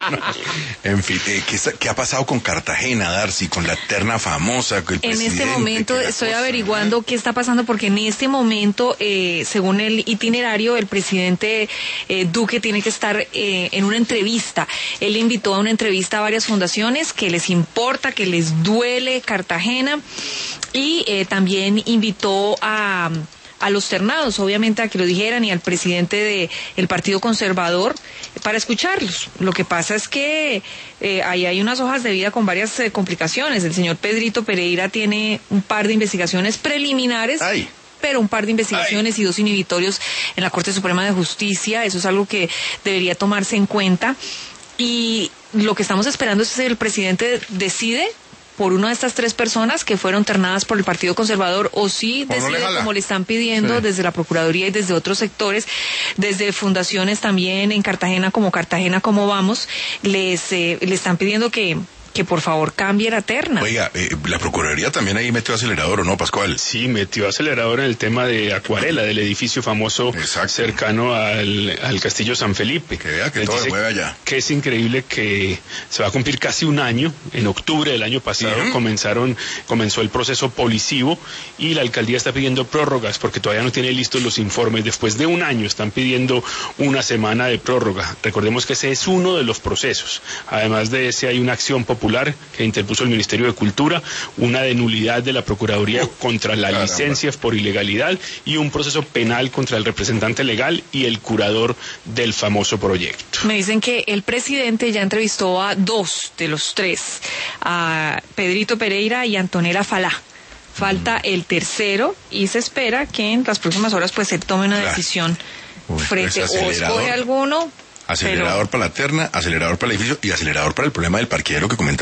En fin, ¿qué ha pasado con Cartagena, Darcy, con la terna famosa? En este momento estoy averiguando qué está pasando, porque en este momento, según el itinerario, el presidente Duque tiene que estar en una entrevista. Él invitó a una entrevista a varias fundaciones que les importa, que les duele Cartagena, y también invitó a los ternados, obviamente, a que lo dijeran, y al presidente del Partido Conservador, para escucharlos. Lo que pasa es que ahí hay unas hojas de vida con varias complicaciones. El señor Pedrito Pereira tiene un par de investigaciones preliminares. Pero un par de investigaciones y 2 inhibitorios en la Corte Suprema de Justicia. Eso es algo que debería tomarse en cuenta. Y lo que estamos esperando es que el presidente decide por una de estas 3 personas que fueron ternadas por el Partido Conservador, o sí decide, como le están pidiendo desde la Procuraduría y desde otros sectores, desde fundaciones también en Cartagena como Vamos, le están pidiendo que por favor cambie la terna. Oiga, la Procuraduría también ahí metió acelerador, ¿o no, Pascual? Sí, metió acelerador en el tema de Acuarela, del edificio famoso cercano al Castillo San Felipe. Que vea que todo se mueve allá. Que es increíble que se va a cumplir casi un año. En octubre del año pasado comenzó el proceso policivo, y la alcaldía está pidiendo prórrogas porque todavía no tiene listos los informes. Después de un año están pidiendo una semana de prórroga. Recordemos que ese es uno de los procesos. Además de ese, hay una acción popular que interpuso el Ministerio de Cultura, una de nulidad de la Procuraduría contra la licencia por ilegalidad, y un proceso penal contra el representante legal y el curador del famoso proyecto. Me dicen que el presidente ya entrevistó a 2 de los 3, a Pedrito Pereira y a Antonella Falá. Falta el tercero, y se espera que en las próximas horas pues se tome una decisión frente, o escoge alguno. Acelerador para la terna, acelerador para el edificio y acelerador para el problema del parqueadero que comentaba.